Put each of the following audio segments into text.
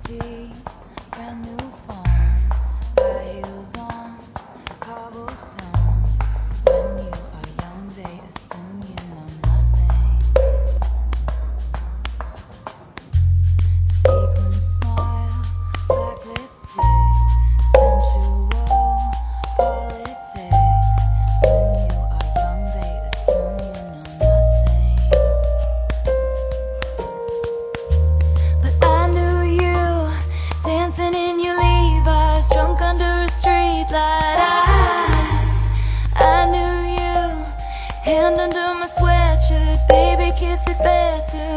empty, brand new phone, high heels on, cobblestones. When you are young, they assume you know nothing. Sequin smile, black lipstick, sensual politics. When you are young, they assume you know nothing. But I knew you, dancing in your Levi's, drunk under a streetlight. I knew you, hand under my sweatshirt, baby, kiss it better.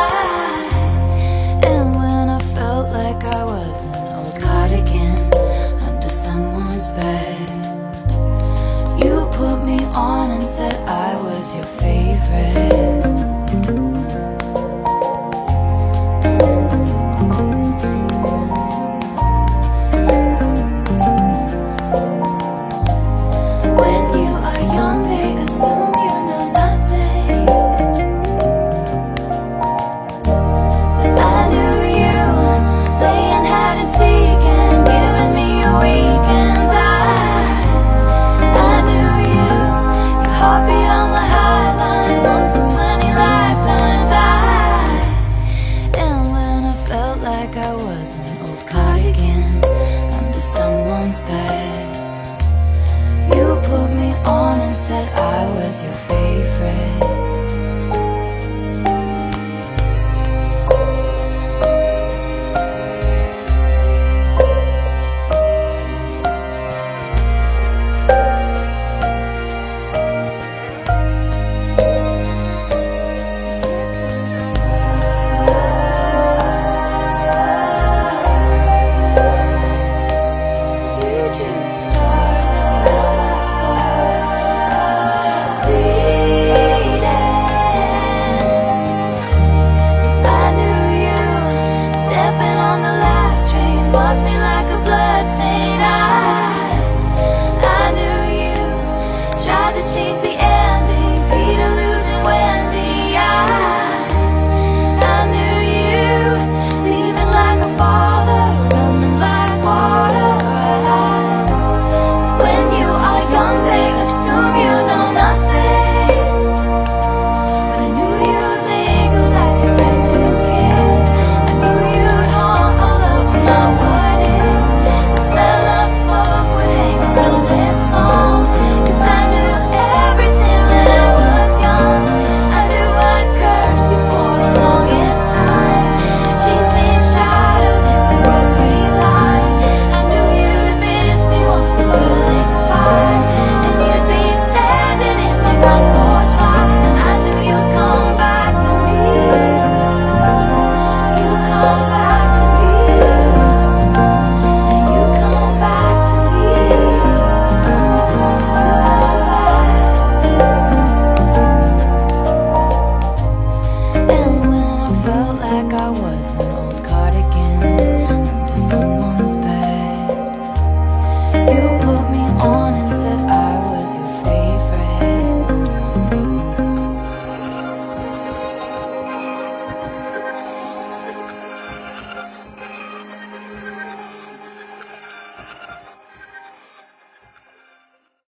And when I felt like I was an old cardigan under someone's bed, you put me on and said I was your favorite. When you are young, they assume you know nothing. But I knew you, playing hide and seek and giving me a weekend. I knew you, your heartbeat on the high line, once in 20 lifetimes. And when I felt like I was an old cardigan under someone's bed, you put me on and said I was your favorite. You just start bleeding. 'Cause I knew you, stepping on the last train, watched me like a bloodstain. I knew you, tried to change the air.